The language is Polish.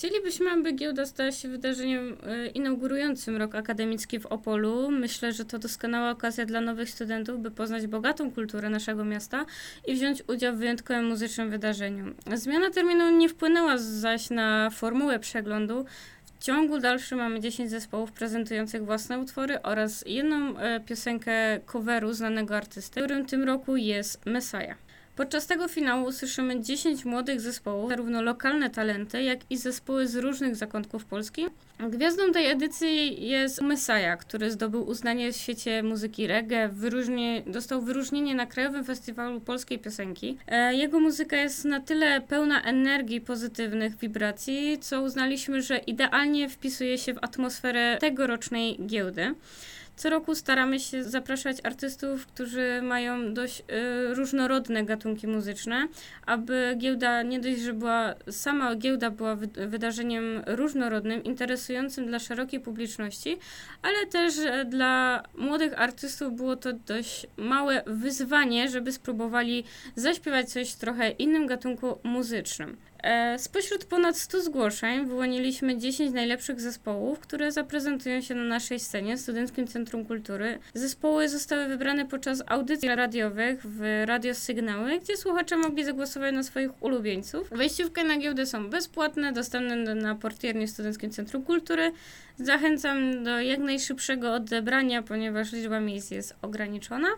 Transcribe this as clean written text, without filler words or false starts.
Chcielibyśmy, aby giełda stała się wydarzeniem inaugurującym rok akademicki w Opolu. Myślę, że to doskonała okazja dla nowych studentów, by poznać bogatą kulturę naszego miasta i wziąć udział w wyjątkowym muzycznym wydarzeniu. Zmiana terminu nie wpłynęła zaś na formułę przeglądu. W ciągu dalszym mamy 10 zespołów prezentujących własne utwory oraz jedną piosenkę coveru znanego artysty, którym tym roku jest Messiah. Podczas tego finału usłyszymy 10 młodych zespołów, zarówno lokalne talenty, jak i zespoły z różnych zakątków Polski. Gwiazdą tej edycji jest Messiah, który zdobył uznanie w świecie muzyki reggae, dostał wyróżnienie na Krajowym Festiwalu Polskiej Piosenki. Jego muzyka jest na tyle pełna energii, pozytywnych wibracji, co uznaliśmy, że idealnie wpisuje się w atmosferę tegorocznej giełdy. Co roku staramy się zapraszać artystów, którzy mają dość różnorodne gatunki muzyczne, aby giełda nie dość, że sama giełda była wydarzeniem różnorodnym, interesującym dla szerokiej publiczności, ale też dla młodych artystów było to dość małe wyzwanie, żeby spróbowali zaśpiewać coś w trochę innym gatunku muzycznym. Spośród ponad 100 zgłoszeń wyłoniliśmy 10 najlepszych zespołów, które zaprezentują się na naszej scenie w Studenckim Centrum Kultury. Zespoły zostały wybrane podczas audycji radiowych w Radiosygnały, gdzie słuchacze mogli zagłosować na swoich ulubieńców. Wejściówki na giełdę są bezpłatne, dostępne na portierni w Studenckim Centrum Kultury. Zachęcam do jak najszybszego odebrania, ponieważ liczba miejsc jest ograniczona.